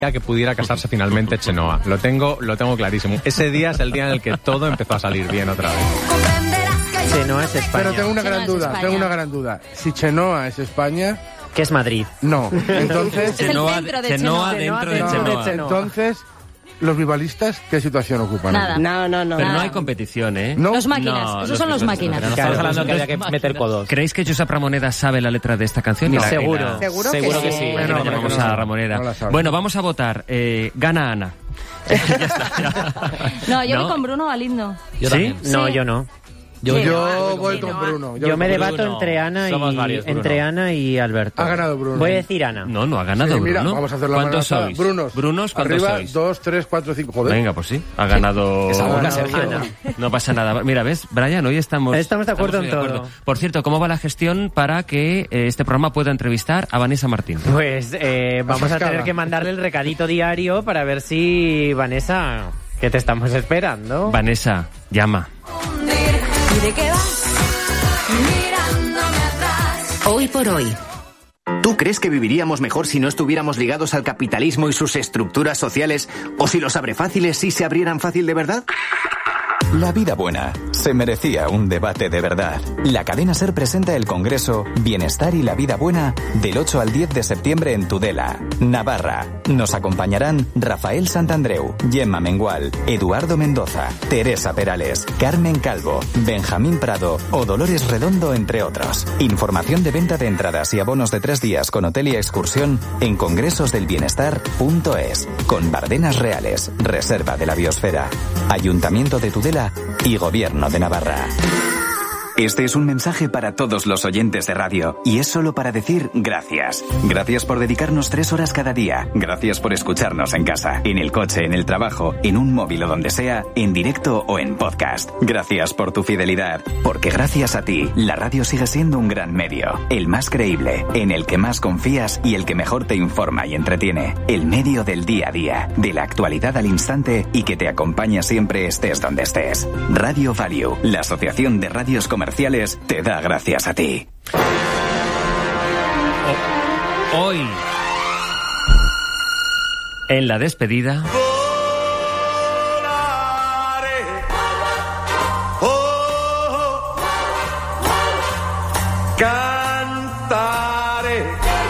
que pudiera casarse finalmente Chenoa. Lo tengo clarísimo. Ese día es el día en el que todo empezó a salir bien otra vez. Chenoa es España. Pero tengo una gran duda. Si Chenoa es España... ¿Qué es Madrid? No. Entonces... Chenoa dentro de Chenoa. Entonces... ¿Los bivalistas qué situación ocupan? Nada. No. Pero no hay competición, ¿eh? ¿No? Los máquinas, esos son los máquinas. Estamos hablando que había que meter codos. ¿Creéis que Josep Ramoneda sabe la letra de esta canción? No. Seguro. Seguro que sí. Bueno, Vamos a Ramoneda. No Bueno, vamos a votar. Gana Ana. No, yo voy con Bruno Galindo. ¿Sí? No, Sí. yo no. Yo voy con Bruno. Yo me debato Bruno. entre Ana Somos varios, Bruno. entre Ana y Alberto. Ha ganado Bruno. Voy a decir Ana. No ha ganado Sí, mira, Bruno. vamos a hacer la ¿Cuántos mano alzada. sois? Brunos. ¿cuántos Arriba, sois? 2, 3, 4, 5. Joder. Venga, pues sí, ha ganado... Esa boca, Ana. Sergio. No pasa nada. Mira, ¿ves, Brian? Hoy estamos de acuerdo muy en todo. Por cierto, ¿cómo va la gestión para que este programa pueda entrevistar a Vanessa Martín? Pues vamos a tener que mandarle el recadito diario para ver si Vanessa, que te estamos esperando. Vanessa, llama. ¿Y de qué vas? Mirándome atrás. Hoy por hoy. ¿Tú crees que viviríamos mejor si no estuviéramos ligados al capitalismo y sus estructuras sociales? ¿O si los abrefáciles sí se abrieran fácil de verdad? La vida buena se merecía un debate de verdad. La cadena SER presenta el congreso Bienestar y la vida buena del 8 al 10 de septiembre en Tudela, Navarra. Nos acompañarán Rafael Santandreu, Gemma Mengual, Eduardo Mendoza, Teresa Perales, Carmen Calvo, Benjamín Prado o Dolores Redondo, entre otros. Información de venta de entradas y abonos de 3 días con hotel y excursión en congresosdelbienestar.es. Con Bardenas Reales, Reserva de la Biosfera, Ayuntamiento de Tudela y Gobierno de Navarra. Este es un mensaje para todos los oyentes de radio y es solo para decir gracias. Gracias por dedicarnos 3 horas cada día. Gracias por escucharnos en casa, en el coche, en el trabajo, en un móvil o donde sea, en directo o en podcast. Gracias por tu fidelidad, porque gracias a ti, la radio sigue siendo un gran medio, el más creíble, en el que más confías y el que mejor te informa y entretiene. El medio del día a día, de la actualidad al instante y que te acompaña siempre estés donde estés. Radio Value, la Asociación de Radios Comerciales, te da gracias a ti. Hoy, en la despedida... Cantare,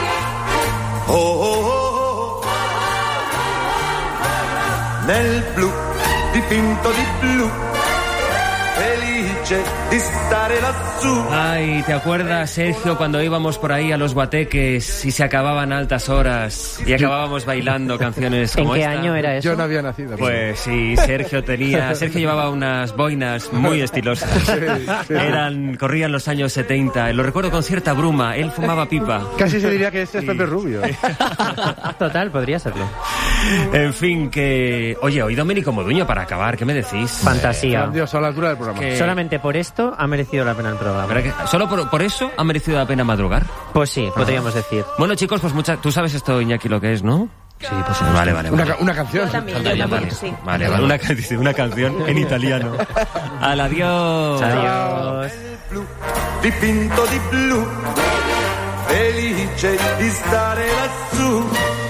nel blu dipinto di blu, felice di stare lassù. Ay, ¿te acuerdas, Sergio, cuando íbamos por ahí a los guateques y se acababan altas horas y acabábamos bailando canciones como ¿En qué esta? año era eso? Yo no había nacido. Pues sí, Sergio llevaba unas boinas muy estilosas. Sí. Corrían los años 70, lo recuerdo con cierta bruma, él fumaba pipa. Casi se diría que este es Pepe Rubio. Total, podría serlo. En fin, que... Oye, hoy Domenico Moduño para acabar, ¿qué me decís? Fantasía. Grandioso, a la altura del programa. Que- Solamente por esto ha merecido la pena el programa. ¿Verdad que solo por eso ha merecido la pena madrugar? Pues sí, podríamos decir. Bueno, chicos, pues tú sabes esto, Iñaki, lo que es, ¿no? Sí, pues vale. Una canción. Yo también, sí. Vale, una canción en italiano. Al adiós. Adiós. Blu dipinto di blu, felice di stare lassù.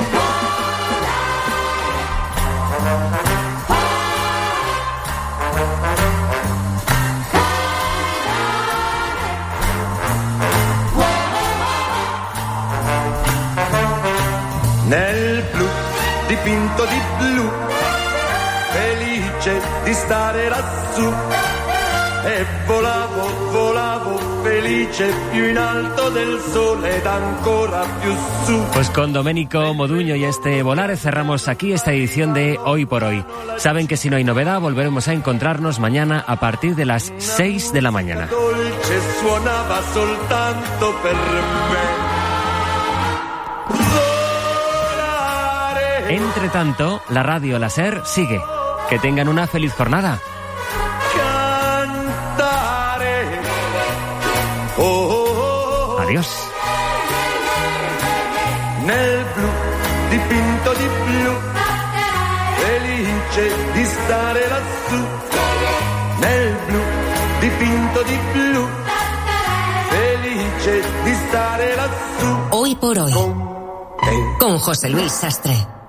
Nel blu dipinto di blu, felice di stare lassù. E volavo felice più in alto del sole ed ancora più su. Pues con Domenico Moduño y este volar cerramos aquí esta edición de Hoy por Hoy. Saben que si no hay novedad volveremos a encontrarnos mañana a partir de las 6 de la mañana. Dolce suonava soltanto per me. Entre tanto, la radio La SER sigue. Que tengan una feliz jornada. Cantare. Adiós. Nel blu dipinto di blu, felice di stare lassù. Nel blu dipinto di blu, felice di stare lassù. Hoy por hoy. Con José Luis Sastre.